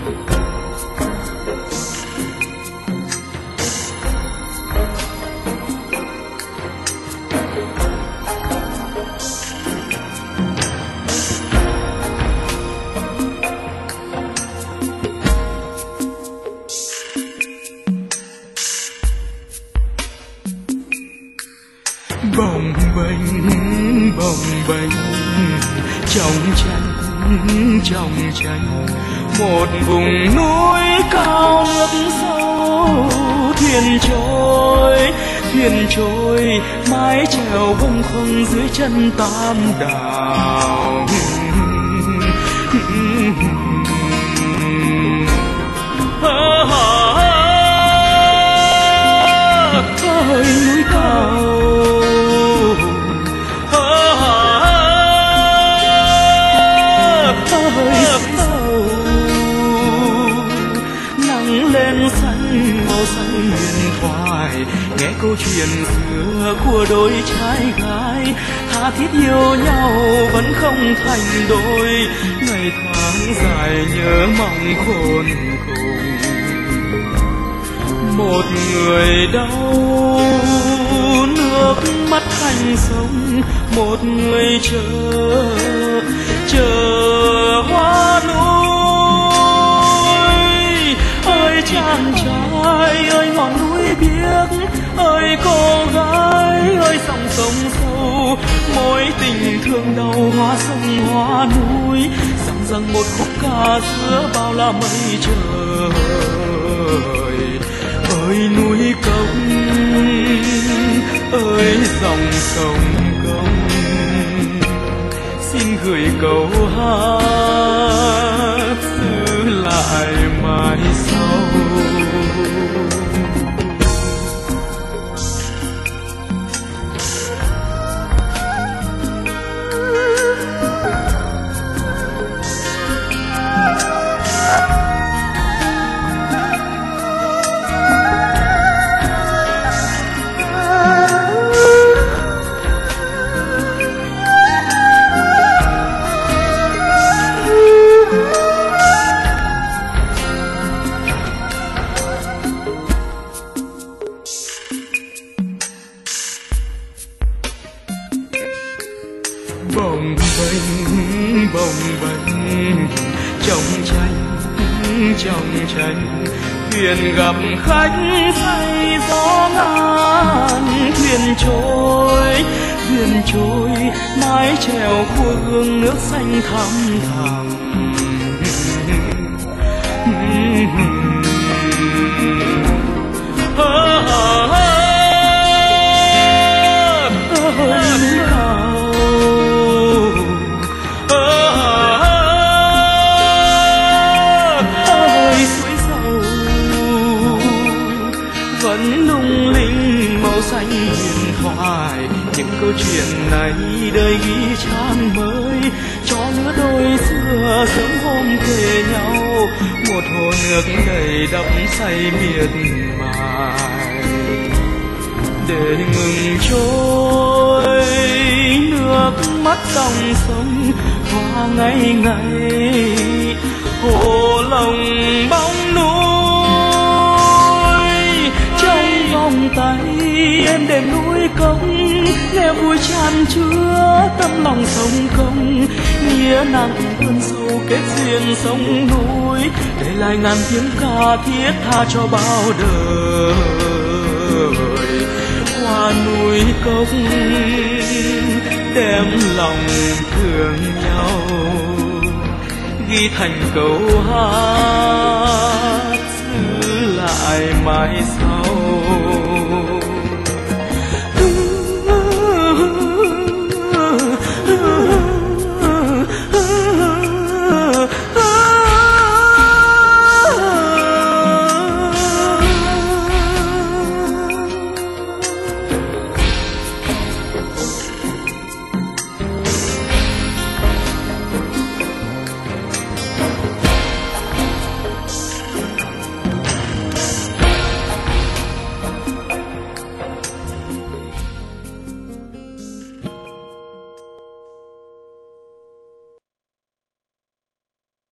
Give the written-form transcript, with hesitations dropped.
bồng bềnh trong tranh một vùng núi cao nước sâu, thuyền trôi mái chèo bâng khuâng dưới chân tam đảo. Ơi núi cao, lên xanh màu xanh huyền thoại, nghe câu chuyện xưa của đôi trai gái tha thiết yêu nhau vẫn không thành đôi, ngày tháng dài nhớ mong khôn cùng. Một người đau nước mắt thành sông, một người chờ hoa núi. Chàng trai ơi ngọn núi biếc, ơi cô gái ơi dòng sông sâu, mối tình thương đầu hoa sông hoa núi, rằng rằng một khúc ca giữa bao la mây trời. Ơi núi công, ơi dòng sông công, xin gửi câu hát giữ lại mãi sau. Bồng bềnh trong tranh thuyền gặp khách say gió ngàn, thuyền trôi mái chèo khua gương nước xanh thăm thẳm. Vẫn lung linh màu xanh huyền thoại, những câu chuyện này đời ghi trang mới cho lứa đôi xưa sớm hôm kề nhau, một hồ nước đầy đắm say miệt mài. Để ngừng trôi nước mắt dòng sông hoa ngày ngày, hồ lòng bóng núi vòng tay em đêm núi công, nghe vui tràn chứa tâm lòng sông công, nghĩa nặng vươn sâu kết duyên sông núi, để lại ngàn tiếng ca thiết tha cho bao đời. Qua núi công đem lòng thương nhau, ghi thành câu hát giữ lại mãi sau.